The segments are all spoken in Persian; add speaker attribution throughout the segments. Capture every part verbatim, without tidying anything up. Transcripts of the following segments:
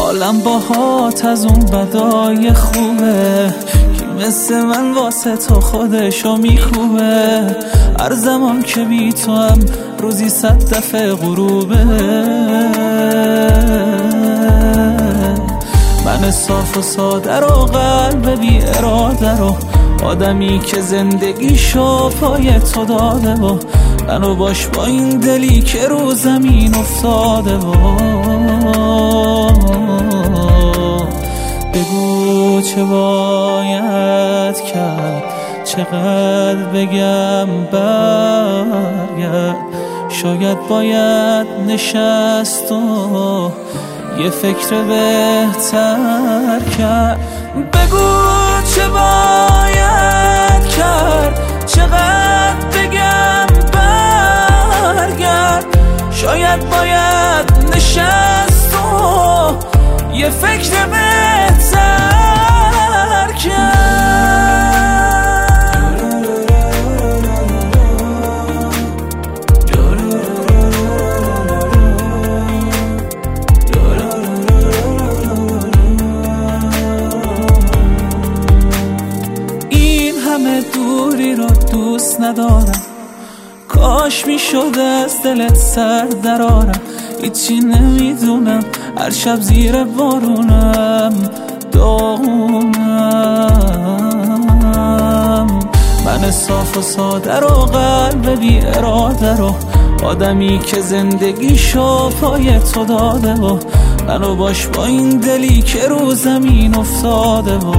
Speaker 1: حالم باهات از اون بدای خوبه که مثل من واسه تو خودشو میکوبه. هر زمان که بی تو هم روزی صد دفعه غروبه. من صاف و ساده رو قلب بی اراده رو، آدمی که زندگیشو پای تو داده و منو باش با این دلی که رو زمین افتاده و بگو چه باید کرد، چقدر بگم برگرد. شاید باید نشست و یه فکر بهتر کرد. بگو چه باید کرد، چقدر بگم برگرد. شاید باید نشست و یه فکر بهتر کرد. همه دوری رو دوست ندارم، کاش میشد از دلت سر درارم. هیچی نمیدونم، هر شب زیر بارونم داغونم. من صاف و ساده رو قلب بی اراده رو، آدمی که زندگیشو پای تو داده و منو باش با این دلی که رو زمین افتاده و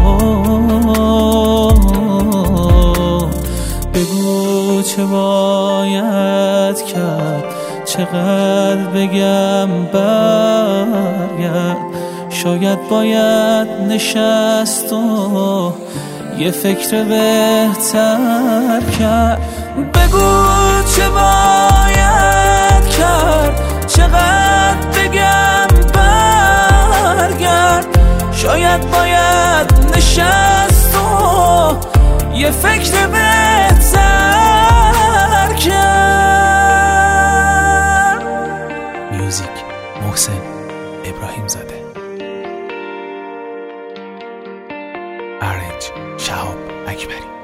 Speaker 1: بگو چه باید کرد، چقدر بگم برگرد. شاید باید نشست و یه فکر بهتر کرد. بگو چه باید کرد، چقدر بگم برگرد. شاید باید نشست و یه فکر بهتر کرد.
Speaker 2: میوزیک محسن ابراهیم زاده، ارنج شهاب اکبری.